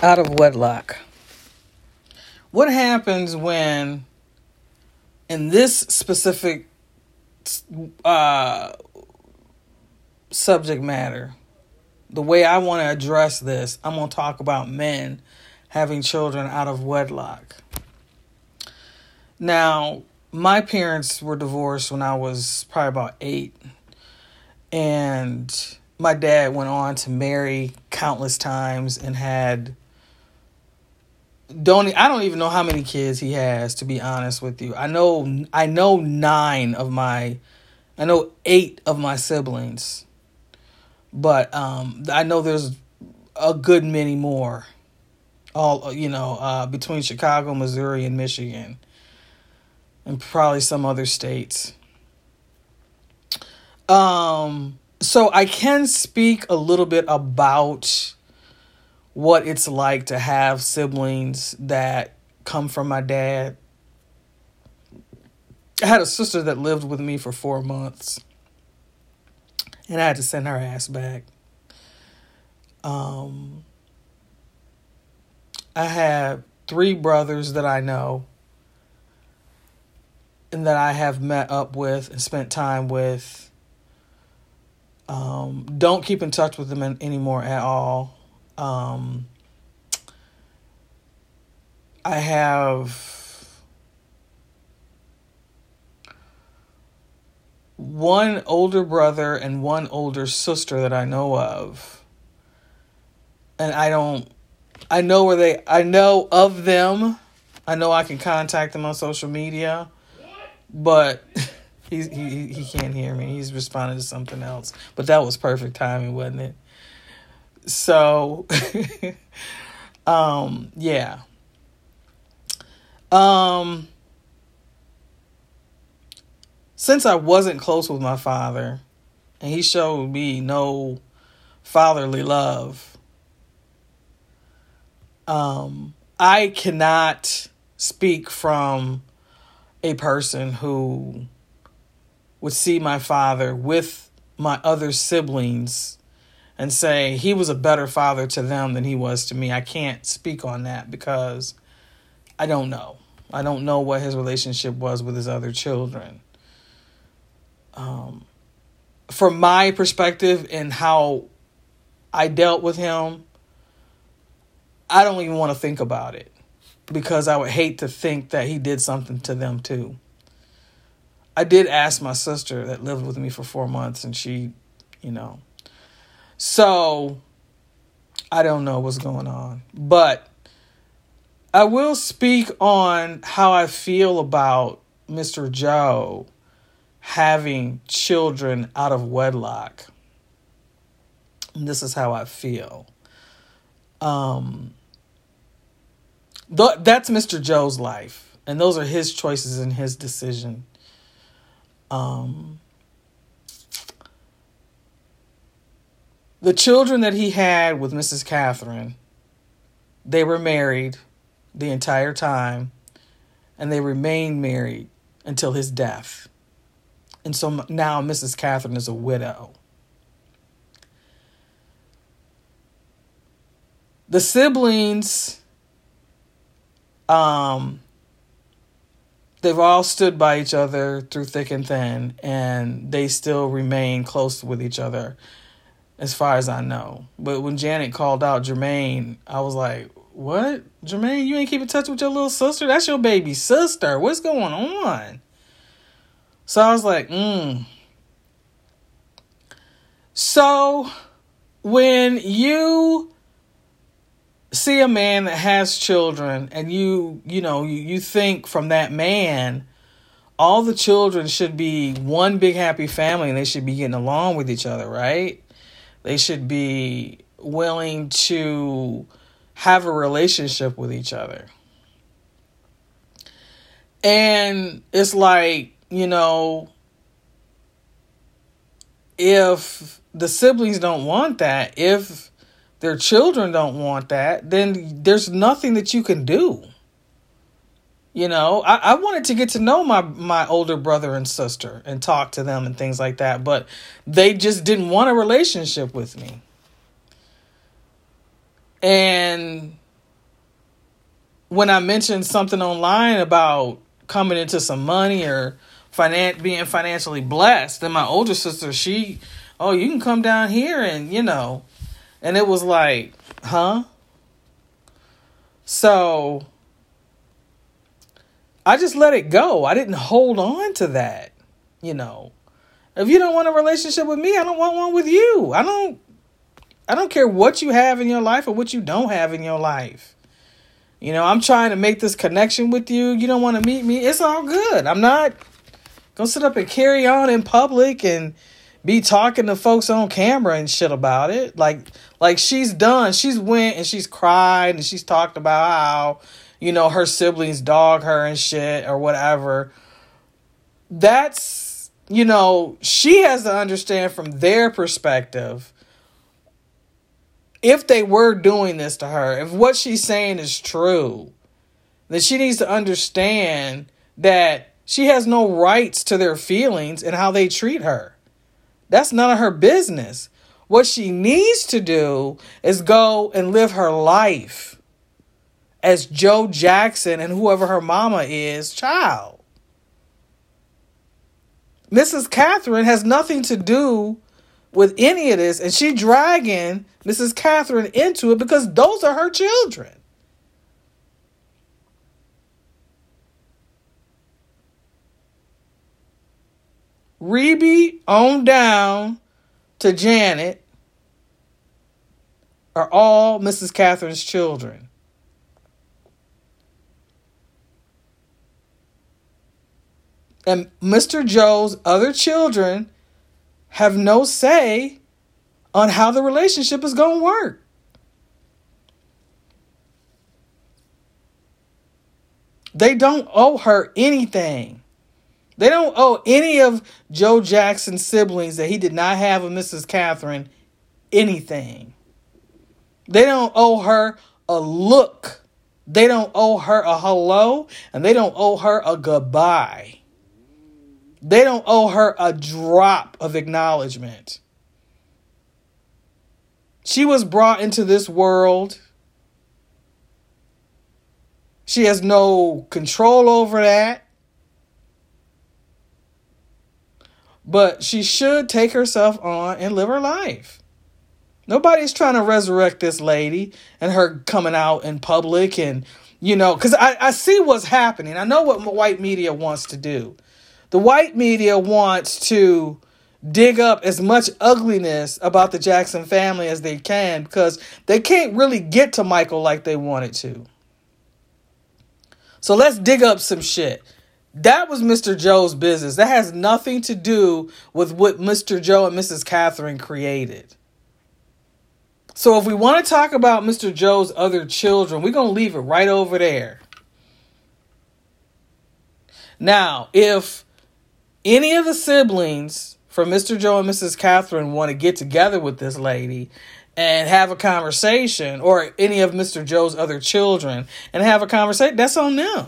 Out of wedlock. What happens when, in this specific subject matter, the way I want to address this, I'm going to talk about men having children out of wedlock. Now, my parents were divorced when I was probably about 8. And my dad went on to marry countless times and had... I don't even know how many kids he has, to be honest with you. I know 8 of my siblings. But I know there's a good many more. Between Chicago, Missouri, and Michigan. And probably some other states. So I can speak a little bit about what it's like to have siblings that come from my dad. I had a sister that lived with me for 4 months, and I had to send her ass back. I have 3 brothers that I know and that I have met up with and spent time with. Don't keep in touch with them anymore at all. I have one older brother and one older sister that I know of. And I know of them. I know I can contact them on social media, but he can't hear me. He's responding to something else, but that was perfect timing, wasn't it? So, yeah. Since I wasn't close with my father, and he showed me no fatherly love, I cannot speak from a person who would see my father with my other siblings and say he was a better father to them than he was to me. I can't speak on that because I don't know. I don't know what his relationship was with his other children. From my perspective and how I dealt with him, I don't even want to think about it because I would hate to think that he did something to them too. I did ask my sister that lived with me for 4 months, and she, So, I don't know what's going on. But I will speak on how I feel about Mr. Joe having children out of wedlock. And this is how I feel. That's Mr. Joe's life. And those are his choices and his decision. The children that he had with Mrs. Catherine, they were married the entire time, and they remained married until his death. And so now Mrs. Catherine is a widow. The siblings, they've all stood by each other through thick and thin, and they still remain close with each other, as far as I know. But when Janet called out Jermaine, I was like, what? Jermaine, you ain't keep in touch with your little sister? That's your baby sister. What's going on? So I was like, So when you see a man that has children and you think from that man, all the children should be one big happy family and they should be getting along with each other, right? They should be willing to have a relationship with each other. And it's like, if the siblings don't want that, if their children don't want that, then there's nothing that you can do. I wanted to get to know my older brother and sister and talk to them and things like that, but they just didn't want a relationship with me. And when I mentioned something online about coming into some money or being financially blessed, then my older sister, you can come down here and, and it was like, huh? So I just let it go. I didn't hold on to that. If you don't want a relationship with me, I don't want one with you. I don't care what you have in your life or what you don't have in your life. I'm trying to make this connection with you. You don't want to meet me. It's all good. I'm not going to sit up and carry on in public and be talking to folks on camera and shit about it. Like she's done. She's went and she's cried and she's talked about how, her siblings dog her and shit or whatever. That's, she has to understand from their perspective, if they were doing this to her, if what she's saying is true, then she needs to understand that she has no rights to their feelings and how they treat her. That's none of her business. What she needs to do is go and live her life as Joe Jackson and whoever her mama is, child. Mrs. Catherine has nothing to do with any of this, and she dragging Mrs. Catherine into it because those are her children. Reby on down to Janet are all Mrs. Catherine's children. And Mr. Joe's other children have no say on how the relationship is going to work. They don't owe her anything. They don't owe any of Joe Jackson's siblings that he did not have with Mrs. Catherine anything. They don't owe her a look. They don't owe her a hello, and they don't owe her a goodbye. They don't owe her a drop of acknowledgement. She was brought into this world. She has no control over that. But she should take herself on and live her life. Nobody's trying to resurrect this lady and her coming out in public and, because I see what's happening. I know what white media wants to do. The white media wants to dig up as much ugliness about the Jackson family as they can because they can't really get to Michael like they wanted to. So let's dig up some shit. That was Mr. Joe's business. That has nothing to do with what Mr. Joe and Mrs. Catherine created. So if we want to talk about Mr. Joe's other children, we're going to leave it right over there. Now, if any of the siblings from Mr. Joe and Mrs. Catherine want to get together with this lady and have a conversation, or any of Mr. Joe's other children and have a conversation, that's on them.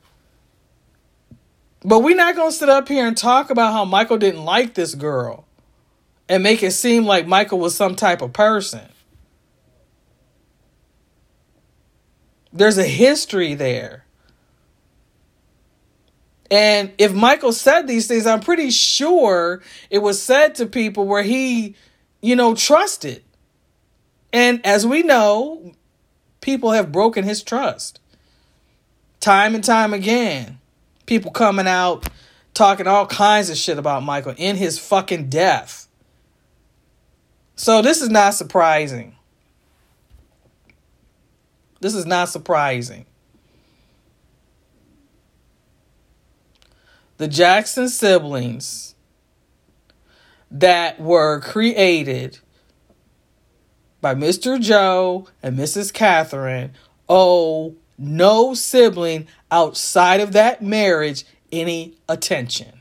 But we're not going to sit up here and talk about how Michael didn't like this girl and make it seem like Michael was some type of person. There's a history there. And if Michael said these things, I'm pretty sure it was said to people where he, trusted. And as we know, people have broken his trust. Time and time again. People coming out talking all kinds of shit about Michael in his fucking death. So this is not surprising. This is not surprising. The Jackson siblings that were created by Mr. Joe and Mrs. Catherine owe no sibling outside of that marriage any attention.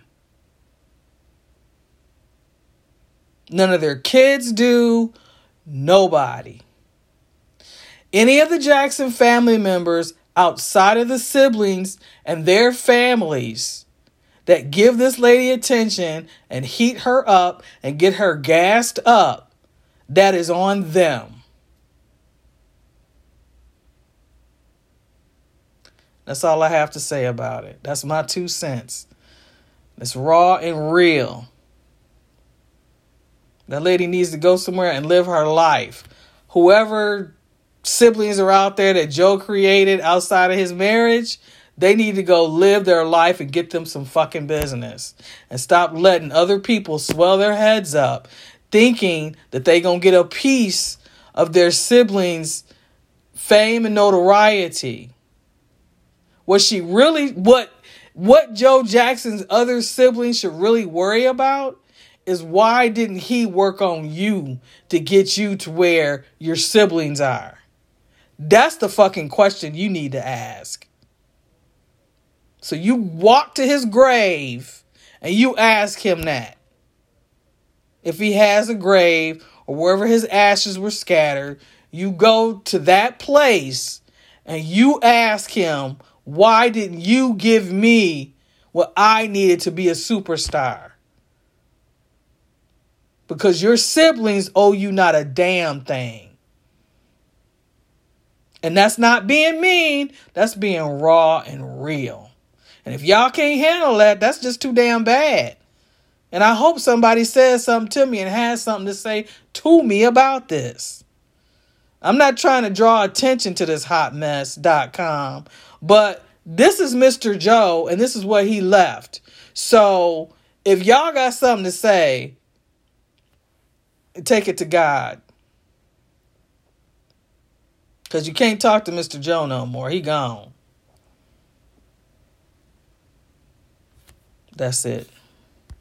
None of their kids do. Nobody. Any of the Jackson family members outside of the siblings and their families that give this lady attention and heat her up and get her gassed up, that is on them. That's all I have to say about it. That's my 2 cents. It's raw and real. That lady needs to go somewhere and live her life. Whoever siblings are out there that Joe created outside of his marriage, they need to go live their life and get them some fucking business. And stop letting other people swell their heads up thinking that they gonna get a piece of their siblings' fame and notoriety. What Joe Jackson's other siblings should really worry about is why didn't he work on you to get you to where your siblings are? That's the fucking question you need to ask. So you walk to his grave and you ask him that. If he has a grave or wherever his ashes were scattered, you go to that place and you ask him, why didn't you give me what I needed to be a superstar? Because your siblings owe you not a damn thing. And that's not being mean. That's being raw and real. And if y'all can't handle that, that's just too damn bad. And I hope somebody says something to me and has something to say to me about this. I'm not trying to draw attention to this hotmess.com, but this is Mr. Joe and this is what he left. So if y'all got something to say, take it to God. Because you can't talk to Mr. Joe no more. He gone. That's it.